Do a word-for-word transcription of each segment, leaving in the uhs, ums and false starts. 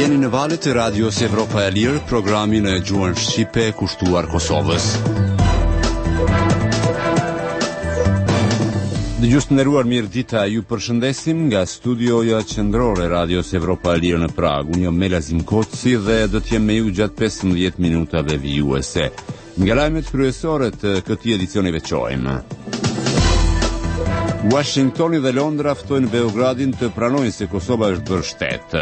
Jeni në valët e radios Evropa e Lirë, programin e gjuhën shqipe kushtuar Kosovës. Dëgjues të nderuar, mirë dita, ju përshëndesim nga studioja qendrore radios Evropa e Lirë në Prag. Unë jam Melazim Koci dhe do të jem me ju gjatë pesëmbëdhjetë minutave vijuese. Nga lajmet kryesore të këtij edicioni veçojmë. Washingtoni dhe Londra ftojnë Beogradin të pranojnë se Kosova është bërë shtet.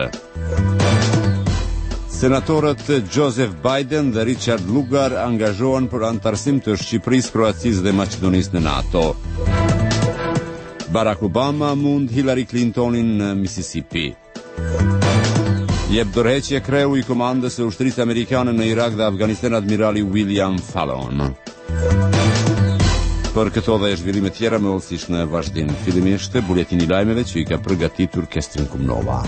Senatorët Joseph Biden dhe Richard Lugar angazhohen për antarësim të Shqipërisë, Kroacisë dhe Maqedonisë në NATO. Barack Obama mund Hillary Clintonin në Mississippi. Jep dorëheqje kreu i komandës së ushtrisë amerikane në Irak dhe Afganistan, admirali William Fallon. Për këto dhe zhvillime tjera me ëllësish në vazhdim. Fillimisht buletini i lajmeve që i ka përgatitur Kestrin Kumnova.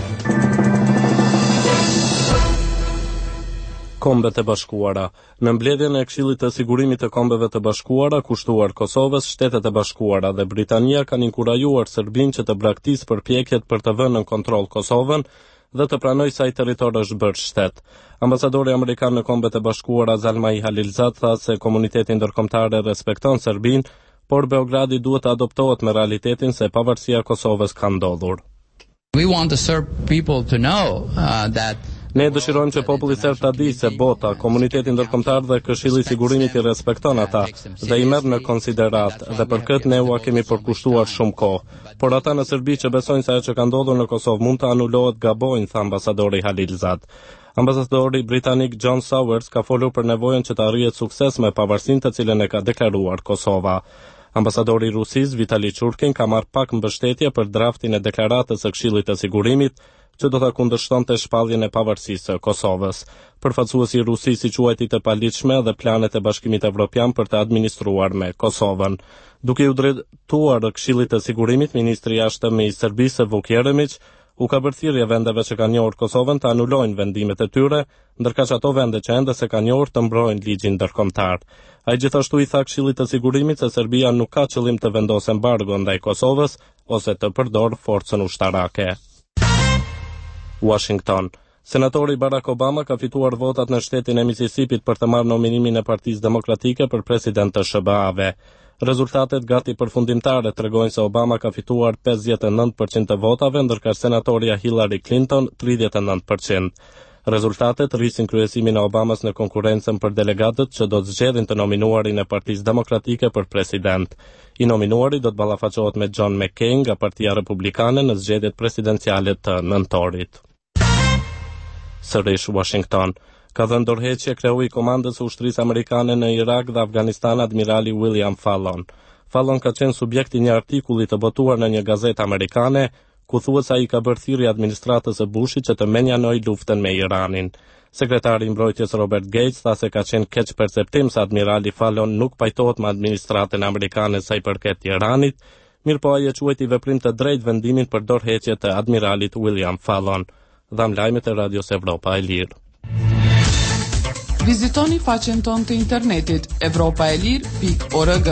Kombet e Bashkuara. Në mbledhjen e Këshillit të Sigurimit të Kombeve të Bashkuara kushtuar Kosovës, Shtetet e Bashkuara dhe Britania kanë inkurajuar Serbinë që të braktisë përpjekjet për të vënë në kontroll Kosovën dhe të pranoj sa i territor është bërë shtet. Ambasadori amerikan në Kombet e Bashkuara Zalmai Halilzad tha se komuniteti ndërkombëtar e respekton Serbinë, por Beogradi duhet të adoptohet me realitetin se pavarësia e Kosovës ka ndodhur. We want the Serb people to know uh, that Ne dëshirojmë që populli serb ta di se bota, komuniteti ndërkombëtar dhe Këshilli i Sigurimit i respekton ata dhe i merr në konsiderat, dhe për këtë ne ua kemi përkushtuar shumë kohë. Por ata në Serbi që besojnë se ajo që ka ndodhur në Kosovë mund të anulohet gabojnë, tha ambasadori Halilzad. Ambasadori britanik John Sowers ka folur për nevojën që të arrihet sukses me pavarësinë të cilën e ka deklaruar Kosova. Ambasadori i Rusisë Vitali Churkin ka marrë pak mbështetje për draftin e deklaratës së Këshillit të Sigurimit që do ta kundërshtonte shpalljen e pavarësisë së Kosovës. Përfaqësuesi i Rusisë i quajti të paligjshme dhe planet e Bashkimit Evropian për të administruar me Kosovën. Duke u drejtuar Këshillit të Sigurimit, ministri i jashtëm i Serbisë Vuk Jeremić u ka bërë thirrje vendeve që kanë njohur Kosovën të anulojnë vendimet e tyre, ndërkaq ato vende që ende se kanë njohur të mbrojnë ligjin ndërkombëtar. Ai gjithashtu i tha Këshillit të Sigurimit se Serbia nuk ka qëllim të vendosë embargo ndaj Kosovës ose të përdorë forcën ushtarake. Washington. Senatori Barack Obama ka fituar votat në shtetin e Mississippi për të marrë nominimin e Partisë Demokratike për president të S B A-ve. Rezultatet gati përfundimtare tregojnë se Obama ka fituar pesëdhjetë e nëntë përqind të votave, ndërkësh senatoria Hillary Clinton tridhjetë e nëntë përqind. Rezultatet rrisin kryesimin e Obamas në konkurrencën për delegatët që do të zgjedhin të nominuarin e Partisë Demokratike për president. I nominuari do të ballafaqohet me John McCain nga Partia Republikane në zgjedhjet presidenciale të nëntorit. Sërish Washington. Ka dhënë dorëheqje kreu i komandës së ushtrisë amerikane në Irak dhe Afganistan, admirali William Fallon. Fallon ka qenë subjekt i një artikulli të botuar në një gazetë amerikane, ku thuhet se ai ka bërë thirrje administratës së Bushit që të menjanojë luftën me Iranin. Sekretari i mbrojtjes Robert Gates tha se ka qenë keq perceptim se admirali Fallon nuk pajtohet me administratën amerikane sa i përket Iranit, mirëpo ai e quajti veprim të drejtë vendimin për dorëheqje të admiralit William Fallon. Dham lajmet e Radios Evropa e Lirë. Vizitoni faqen tonë të internetit evropa e lirë pikë org.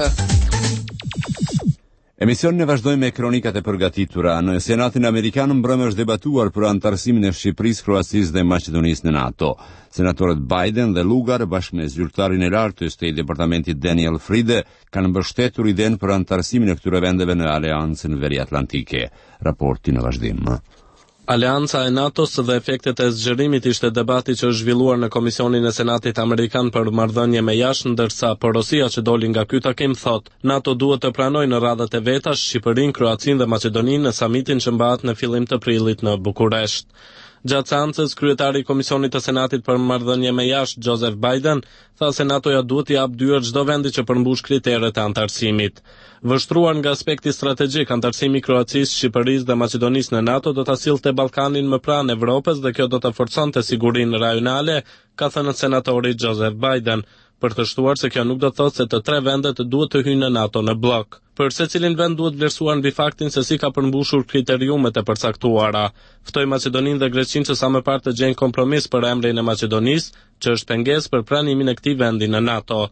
Emisionin e vazhdojmë me kronikat e përgatitura. Në Senatin Amerikan mbrëmë është debatuar për antarësimin e Shqipërisë, Kroacisë dhe Maqedonisë në NATO. Senatorët Biden dhe Lugar bashkë me zyrtarin e lartë të State Departamentit Daniel Friede kanë mbështetur idenë për antarësimin e këtyre vendeve në Aleancën Veriatlantike. Raporti në vazhdim. Aleanca e NATO-s dhe efektet e zgjerimit ishte debati që është zhvilluar në Komisionin e Senatit Amerikan për marrëdhënie me jashtë, ndërsa porosia që doli nga ky takim thot, NATO duhet të pranojë në radhët e veta Shqipërinë, Kroacinë dhe Maqedoninë në samitin që mbahet në fillim të prillit në Bukuresht. Gjatë seancës, kryetari i Komisionit të Senatit për marrëdhënie me jashtë, Joseph Biden, tha se NATO-ja duhet t'i japë dyer çdo vendi që përmbush kriteret e antarësimit. Vështruar nga aspekti strategjik, antarësimi i Kroacisë, Shqipërisë dhe Maqedonisë në NATO do ta sillte Ballkanin më pranë Evropës dhe kjo do të forconte sigurinë rajonale, ka thënë senatori Joseph Biden, për të shtuar se kjo nuk do të thotë se të tre vendet duhet të hyjnë në NATO në blok. Për secilin vend duhet vlerësuar mbi faktin se si ka përmbushur kriteriumet e përcaktuara. Ftoi Maqedoninë dhe Greqinë që sa më parë të gjejnë kompromis për emrin e Maqedonisë, që është pengesë për pranimin e këtij vendi në NATO.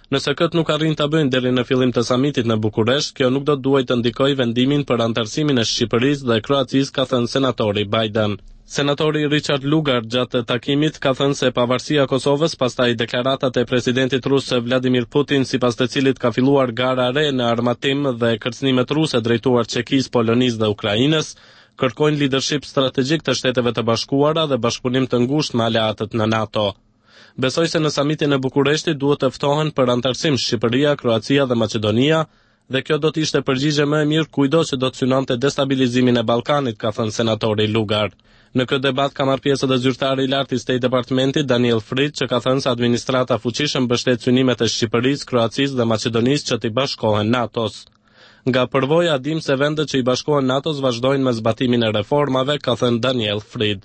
Nëse këtë nuk arrin ta bëjnë deri në fillim të samitit në Bukuresht, kjo nuk do të duhet të ndikojë vendimin për anëtarësimin e Shqipërisë dhe Kroacisë, ka thënë senatori Biden. Senatori Richard Lugar gjatë takimit ka thënë se pavarësia e Kosovës, pastaj deklaratat e presidentit rus Vladimir Putin, sipas të cilit ka filluar gara re në armatim dhe kërcënimet ruse drejtuar Çekisë, Polonisë dhe Ukrainës, kërkojnë leadership strategjik të Shteteve të Bashkuara dhe bashkëpunim të ngushtë me aleatët në NATO. Besoj se në samitin e Bukureshtit duhet të ftohen për anëtarësim Shqipëria, Kroacia dhe Maqedonia, dhe kjo do të ishte përgjigje më e mirë kujdo që do të synonte destabilizimin e Ballkanit, ka thënë senatori Lugar. Në këtë debat ka marrë pjesë edhe zyrtari i lartë i State Departmentit Daniel Fried, që ka thënë se administrata fuqishëm mbështet synimet e Shqipërisë, Kroacisë dhe Maqedonisë që t'i bashkohen NATO-s. Nga përvoja dim se vendet që i bashkohen NATO-s vazhdojnë me zbatimin e reformave, ka thënë Daniel Fried.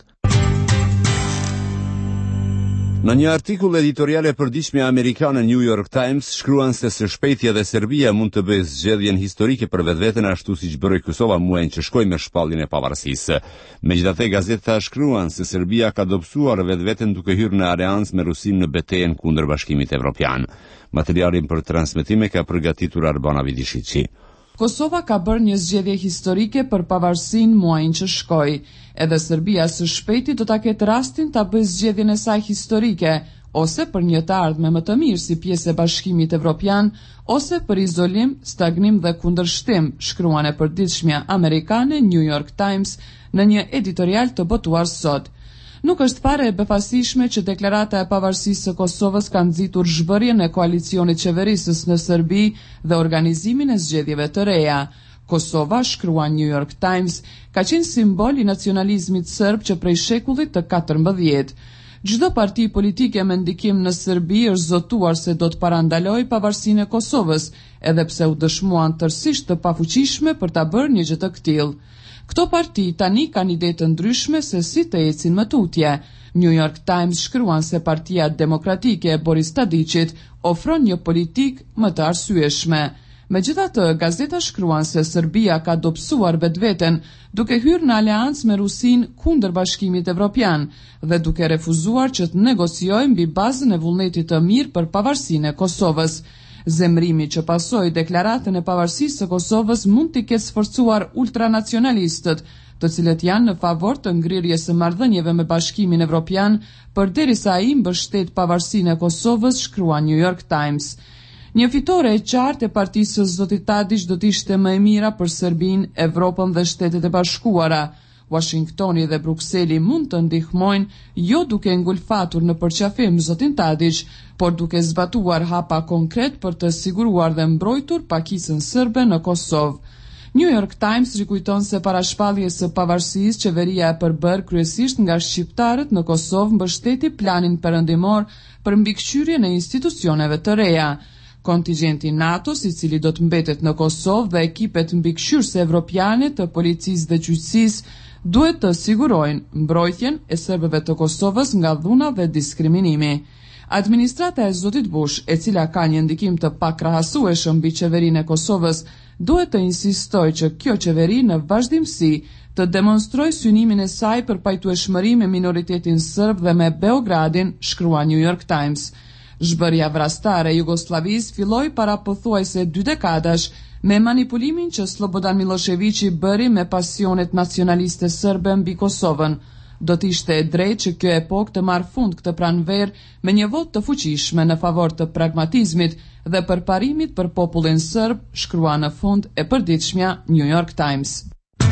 Në një artikull editorial e përditshme amerikane New York Times shkruan se së shpejti edhe Serbia mund të bëjë zgjedhjen historike për vetveten, ashtu siç bëri Kosova muajin që shkoi me shpalljen e pavarësisë. Megjithatë, gazeta shkruan se Serbia ka dobësuar vetveten duke hyrë në aleancë me Rusinë në betejën kundër Bashkimit Evropian. Materialin për transmetime ka përgatitur Arbana Vidishiçi. Kosova ka bërë një zgjedhje historike për pavarësinë muajin që shkoi. Edhe Serbia së shpejti do ta ketë rastin ta bëjë zgjedhjen e saj historike, ose për një të ardhme më të mirë si pjesë e Bashkimit Evropian, ose për izolim, stagnim dhe kundërshtim, shkruan e përditshmja amerikane New York Times në një editorial të botuar sot. Nuk është fare e befasishme që deklarata e pavarësisë së Kosovës ka nxitur zhbërjen e koalicionit qeverisës në Serbi dhe organizimin e zgjedhjeve të reja. Kosova, shkruan New York Times, ka qenë simbol i nacionalizmit serb që prej shekullit të katërmbëdhjetë. Çdo parti politike me ndikim në Serbi është zotuar se do të parandalojë pavarësinë e Kosovës, edhe pse u dëshmuan tërësisht të pafuqishme për ta bërë një gjë të tillë. Këto parti tani kanë ide të ndryshme se si të ecin më tutje. New York Times shkruan se Partia Demokratike e Boris Tadićit ofron një politik më të arsyeshme. Megjithatë, gazeta shkruan se Serbia ka dobësuar vetveten duke hyrë në aleancë me Rusinë kundër Bashkimit Evropian dhe duke refuzuar që të negociojë mbi bazën e vullnetit të mirë për pavarësinë e Kosovës. Zemrimi që pasoi deklaratën e pavarësisë së Kosovës mund t'i ketë sforcuar ultranacionalistët, të cilët janë në favor të ngrirjes së marrëdhënieve me Bashkimin Evropian, përderisa ai mbështet pavarësinë e Kosovës, shkruan New York Times. Një fitore e qartë e partisë së zotit Tadić do të ishte më e mira për Serbinë, Evropën dhe Shtetet e Bashkuara. Washingtoni dhe Brukseli mund të ndihmojnë jo duke ngulfatur në përqafim zotin Tadić, por duke zbatuar hapa konkret për të siguruar dhe mbrojtur pakicën serbe në Kosovë. New York Times rikujton se para shpalljes së pavarësisë, qeveria e përbër kryesisht nga shqiptarët në Kosovë mbështeti planin perëndimor për mbikëqyrjen e institucioneve të reja. Kontingjenti NATO-s, i cili do të mbetet në Kosovë, dhe ekipet mbikëqyrëse evropiane të policisë dhe gjyqësisë duhet të sigurojnë mbrojtjen e serbëve të Kosovës nga dhuna dhe diskriminimi. Administrata e zotit Bush, e cila ka një ndikim të pakrahasueshëm mbi qeverinë e Kosovës, duhet të insistojë që kjo qeveri në vazhdimsi të demonstrojë synimin e saj për pajtueshmëri me minoritetin serb dhe me Beogradin, shkrua New York Times. Zhbërja vrastare e Jugosllavisë filloi para pothuajse dy dekadash me manipulimin që Slobodan Miloševići bëri me pasionet nacionaliste serbe mbi Kosovën. Do të ishte e drejtë që kjo epokë të marrë fund këtë pranverë me një votë të fuqishme në favor të pragmatizmit dhe përparimit për popullin serb, shkrua në fund e përditshmja New York Times.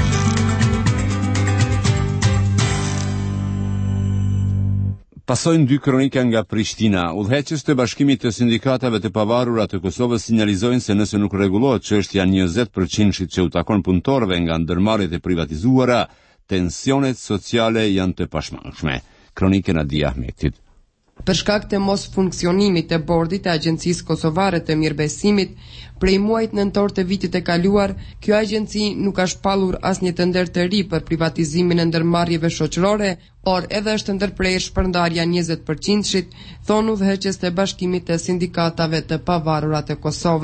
Pasojnë dy kronika nga Prishtina. Udhëheqës të Bashkimit të Sindikatave të Pavarura të Kosovës sinjalizojnë se nëse nuk rregullohet çështja njëzet përqind që u takon punëtorëve nga ndërmarrjet e privatizuara, tensionet sociale janë të pashmangshme. Kronikën e Adi Ahmetit. Për shkak të mos funksionimit të bordit të Agjencisë Kosovare të Mirëbesimit, prej muajit nëntor të vitit e kaluar, kjo agjenci nuk ka shpallur asnjë tender të ri për privatizimin e ndërmarrjeve shoqërore, por edhe është ndërprerë shpërndarja njëzet përqind, thonë udhëheqës të Bashkimit të Sindikatave të Pavarura të Kosovës.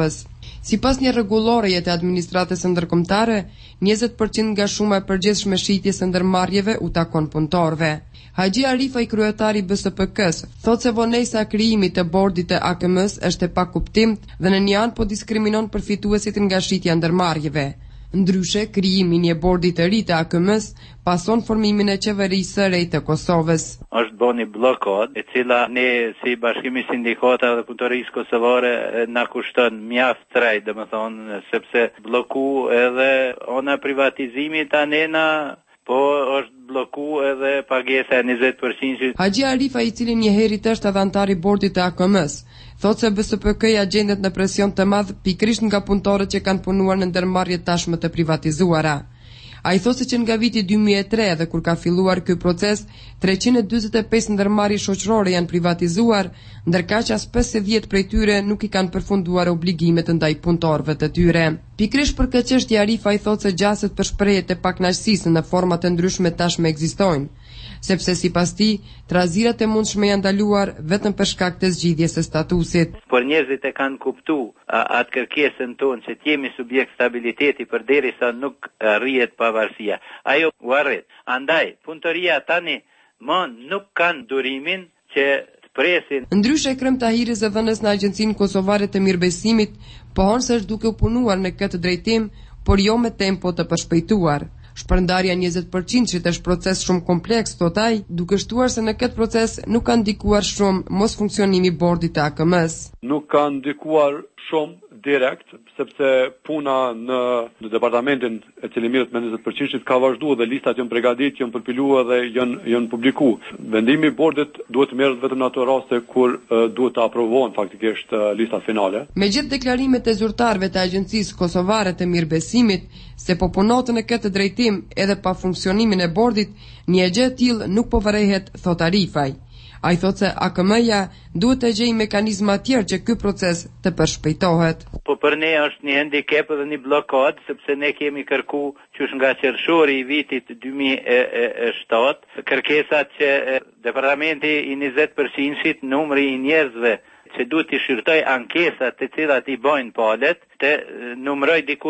Sipas një rregulloreje të administratës së ndërkombëtare, njëzet përqind nga shuma e përgjithshme e shitjes së ndërmarrjeve u takon punëtorëve. Haxhi Arifaj, kryetari i B S P K-s, thotë se vonesa e krijimit të bordit të A K M-s është e pakuptimt dhe në një anë po diskriminon përfituesit nga shitja e ndërmarrjeve. Ndryshe, krijimi i një bordi të ri të A K M-s pason formimin e qeverisë së re të Kosovës. Është bën një blokad, e cila ne si Bashkimi i Sindikatave dhe Punëtorisë Kosovare na kushton mjaft trej, domethënë sepse bloku edhe ona privatizimit anena, po është bloku edhe pagesa e njëzet përqind. Haxhi Arifa, i cili një herë është edhe antar i bordit të A K M-s, thotë se B S P K-ja gjendet në presion të madh pikërisht nga punëtorët që kanë punuar në ndërmarrje tashmë të privatizuara. Ai thotë se që nga viti dy mijë e tre dhe kur ka filluar ky proces, treqind e dyzet e pesë ndërmarrje shoqërore janë privatizuar, ndërkaq as pesëdhjetë prej tyre nuk i kanë përfunduar obligimet ndaj punëtorëve të tyre. Pikërisht për këtë çështje Arifa i thotë se gjaset për shprehjet e pakënaqësisë në forma të ndryshme tashmë ekzistojnë, sepse sipas tij, trazirat e mundshme janë ndaluar vetëm për shkak të zgjidhjes së statusit. Por njerëzit e kanë kuptuar atë kërkesën tonë që të jemi subjekt stabiliteti përderisa nuk rrihet pavarësia. Ajo u arrit. Andaj, punëtoria tani më nuk kanë durimin që të presin. Ndryshe, Krem Tahiri, zëdhënës në Agjencinë Kosovare të Mirëbesimit, pohon se është duke u punuar në këtë drejtim, por jo me tempo të përshpejtuar. Shpërndarja njëzet përqind që është proces shumë kompleks, thot ai, duke shtuar se në këtë proces nuk ka ndikuar shumë mos funksionimi i bordit të A K M-s. Nuk ka ndikuar shumë direkt, sepse puna në, në departamentin e cili mirët me njëzet përqind ka vazhduar dhe listat janë përgatitur, janë përpiluar dhe janë janë publikuar. Vendimi i bordit duhet të merret vetëm në ato raste kur uh, duhet të aprovohen faktikisht uh, listat finale. Megjithë deklarimet e zyrtarëve të Agjencisë Kosovare të Mirëbesimit se po punoten në këtë drejtim edhe pa funksionimin e bordit, një gjë e tillë nuk po vërehet, thot Arifaj. Ai thotë se A K M-ja duhet të gjejë mekanizma të tjerë që ky proces të përshpejtohet. Po për ne është një handicap dhe një blokad, sepse ne kemi kërku qysh nga qershori i vitit dy mijë e shtatë, kërkesat që departamenti i njëzet përqind numri i njerëzve që duhet të shqyrtoj ankesat të cilat i bojnë palet, të numroj diku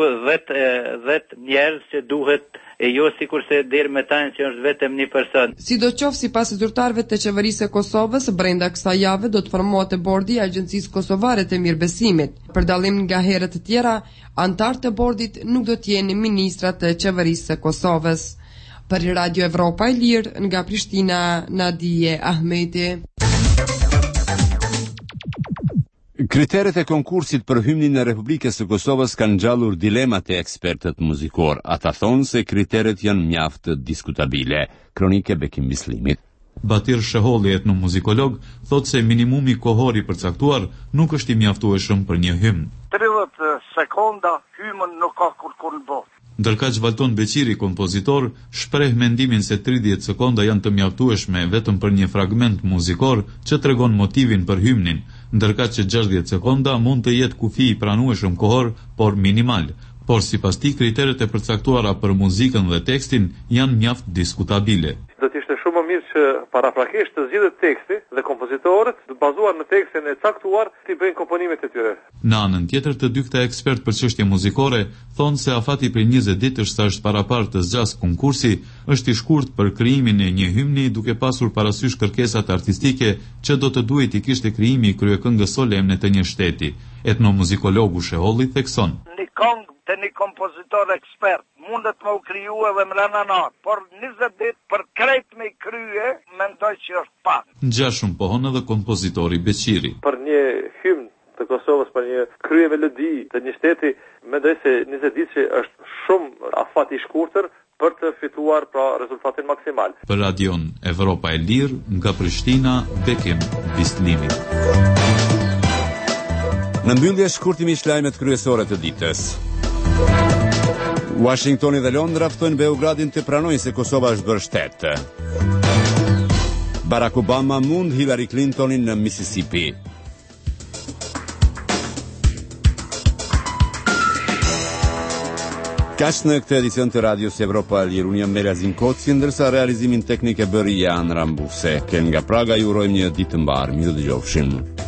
dhjetë njerëz që duhet, e jo sikurse deri me tani që është vetëm një person. Sidoqoftë, sipas zyrtarëve të qeverisë së Kosovës, brenda kësaj jave do të formohet e bordi i Agjencisë Kosovare të Mirëbesimit. Për dallim nga herët të tjera, antarët e bordit nuk do të jenë ministrat të qeverisë së Kosovës. Për Radio Evropa e Lirë, nga Prishtina, Nadije Ahmeti. Kriteret e konkursit për hymnin e Republikës së Kosovës kanë ngjallur dilemat e ekspertët muzikor. Ata thonë se kriteret janë mjaft diskutabile. Kronike Bekim Bislimit. Batir Sheholli, etnomuzikolog, thotë se minimumi kohor i përcaktuar nuk është i mjaftueshëm për një hymn. tridhjetë sekonda hymën nuk ka kurrë në botë. Ndërkaq Valton Beqiri, kompozitor, shpreh mendimin se tridhjetë sekonda janë të mjaftueshme vetëm për një fragment muzikor që tregon motivin për hymnin, ndërkaq që gjashtëdhjetë sekonda mund të jetë kufi i pranueshëm kohor, por minimal. Por sipas tij, kriteret e përcaktuara për muzikën dhe tekstin janë mjaft diskutabile. Do të ishte shumë më mirë që paraprakisht të zgjidhet teksti dhe kompozitorët të bazuar në tekstin e caktuar të bëjnë komponimet e tyre. Në anën tjetër, të dy këta ekspert për çështje muzikore thonë se afati prej njëzet ditësh sa është parapar të zgjas konkursi është i shkurt për krijimin e një hymni, duke pasur parasysh kërkesat artistike që do të duhet i kishte krijimi i kryekëngës solemne të një shteti. Etnomuzikologu Sheholli thekson: Një këngë të një kompozitor ekspert mundet me u kriju edhe me lëna natë, por njëzet ditë për krejt me krye, mendoj që është pak. Ngjashëm pohon edhe kompozitori Beqiri. Për një hymn të Kosovës, për një krye melodi të një shteti, mendoj se njëzet ditë që është shumë afat i shkurtër për të fituar pra rezultatin maksimal. Për Radion Evropa e Lirë, nga Prishtina, Bekim Bislimi. Në mbyllje shkurtimi i lajmet kryesore të ditës. Washingtoni dhe Londra ftojnë Beogradin të pranojnë se Kosova është bërë shtet. Barack Obama mund Hillary Clintonin në Mississippi. Kaq në këtë edicion të Radios Evropa e Lirë, unë jam Melazin Koci, ndërsa realizimin teknik e bëri Jan Rambuse. Ken nga Praga ju urojmë një ditë të mbarë, mirë dëgjofshim.